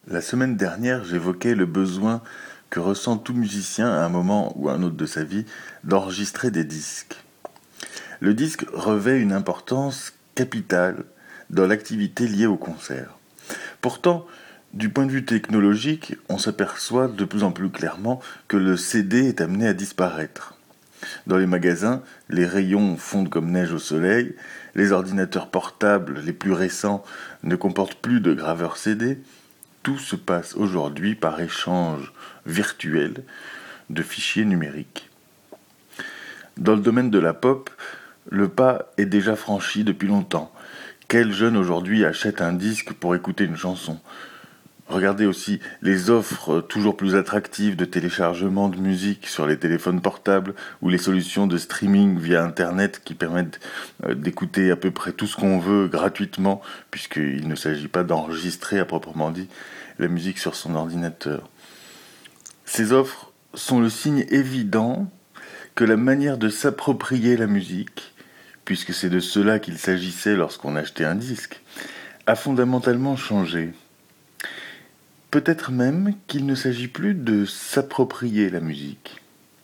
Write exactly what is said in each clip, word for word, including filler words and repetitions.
La semaine dernière, j'évoquais le besoin que ressent tout musicien à un moment ou à un autre de sa vie d'enregistrer des disques. Le disque revêt une importance capitale dans l'activité liée au concert. Pourtant, du point de vue technologique, on s'aperçoit de plus en plus clairement que le C D est amené à disparaître. Dans les magasins, les rayons fondent comme neige au soleil, les ordinateurs portables les plus récents ne comportent plus de graveurs C D. Tout se passe aujourd'hui par échange virtuel de fichiers numériques. Dans le domaine de la pop, le pas est déjà franchi depuis longtemps. Quel jeune aujourd'hui achète un disque pour écouter une chanson ? Regardez aussi les offres toujours plus attractives de téléchargement de musique sur les téléphones portables ou les solutions de streaming via Internet qui permettent d'écouter à peu près tout ce qu'on veut gratuitement, puisqu'il ne s'agit pas d'enregistrer à proprement dit la musique sur son ordinateur. Ces offres sont le signe évident que la manière de s'approprier la musique, puisque c'est de cela qu'il s'agissait lorsqu'on achetait un disque, a fondamentalement changé. Peut-être même qu'il ne s'agit plus de s'approprier la musique,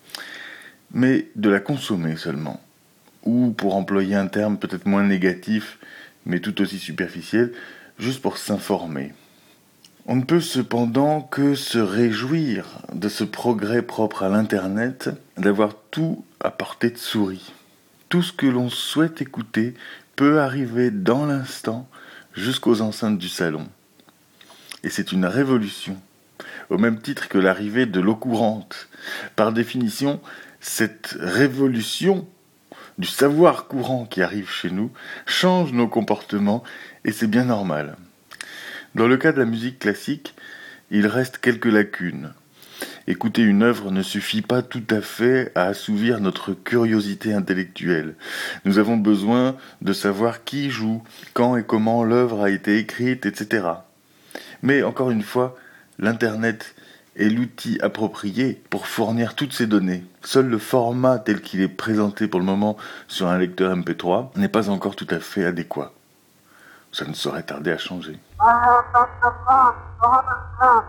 mais de la consommer seulement. Ou, pour employer un terme peut-être moins négatif, mais tout aussi superficiel, juste pour s'informer. On ne peut cependant que se réjouir de ce progrès propre à l'Internet, d'avoir tout à portée de souris. Tout ce que l'on souhaite écouter peut arriver dans l'instant jusqu'aux enceintes du salon. Et c'est une révolution, au même titre que l'arrivée de l'eau courante. Par définition, cette révolution du savoir courant qui arrive chez nous change nos comportements et c'est bien normal. Dans le cas de la musique classique, il reste quelques lacunes. Écouter une œuvre ne suffit pas tout à fait à assouvir notre curiosité intellectuelle. Nous avons besoin de savoir qui joue, quand et comment l'œuvre a été écrite, et cetera. Mais encore une fois, l'Internet est l'outil approprié pour fournir toutes ces données. Seul le format tel qu'il est présenté pour le moment sur un lecteur M P trois n'est pas encore tout à fait adéquat. Ça ne saurait tarder à changer. I have got the plan, God has plan.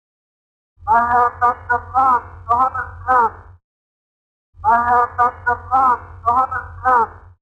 I have got the plan, God has plan. I have got the plan, God has plan.